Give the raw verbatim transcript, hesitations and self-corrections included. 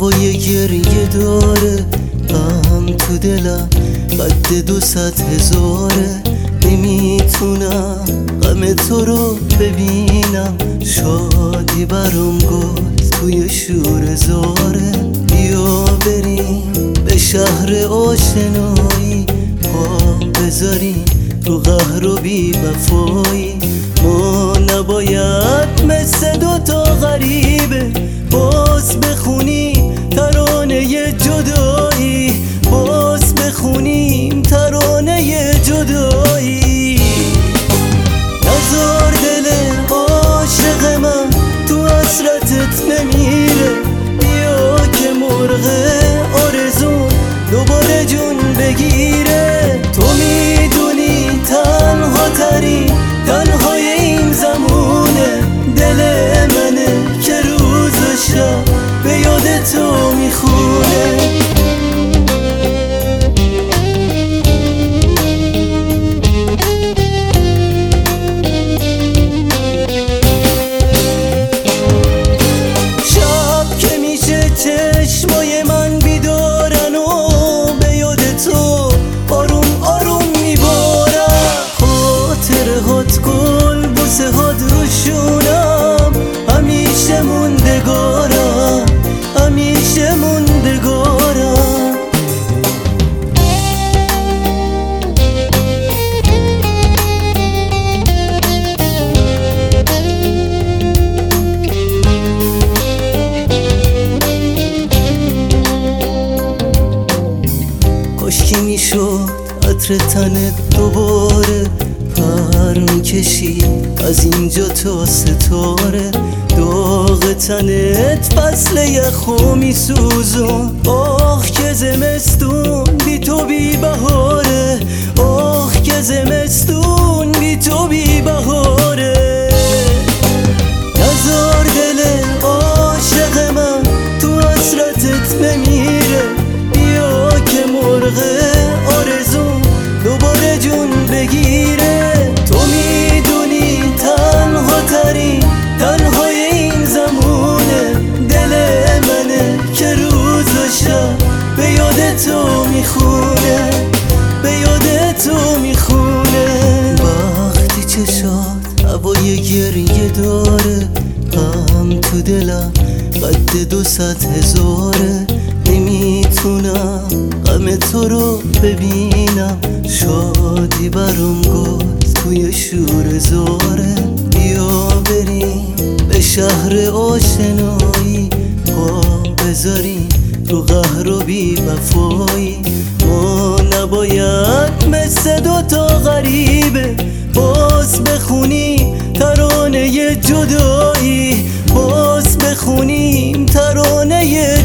هوای گریه داره غم تو دلم قد دو ست هزاره. نمیتونم غم تو رو ببینم، شادی برام گل توی شور زاره. بیا بریم به شهر آشنایی، پا بذاریم رو قهر و بی وفایی. ما نباید مثل دوتا غریبه باز بخونیم ترانه جدایی، باز بخونیم ترانه جدایی. نزار دل عاشق من تو حسرتت نمیره، بیا که مرغ آرزون دوباره جون بگیره. تو میدونی تنها ترین تنهای این زمونه، دل منه که روز و شب به یاد تو میخونه. شب که میشه چشمای من بیدارن و به یاد تو آروم آروم میبارم. خاطره هات گل بوسه هات روشونم، همیشه موندگارم همیشه موندگارم. کاشکی میشد عطر تنت دوباره پر میکشید از اینجا تا ستاره. داغ تنت فصل یخو میسوزون، آخ که زمستون بی تو بی بهاره، آخ که زمستون بی تو بی بهاره. نزار دل عاشق من تو حسرتت نمیره، بیا که مرغ آرزون دوباره جون بگیره. تو میدونی تنها ترین تنهای این زمونه، دل منه که روز و شب به یاد تو میخونه، به یاد تو میخونه. وقتی چشات هوای گریه داره غم تو دلم قد دو ست هزاره. نمیتونم غم تو رو ببینم، شادی برام گل توی شور زاره. بیا بریم به شهر آشنایی، پا بذاریم رو قهر و بی وفایی. ما نباید مثل دوتا غریبه باز بخونیم ترانه جدایی، باز بخونیم ترانه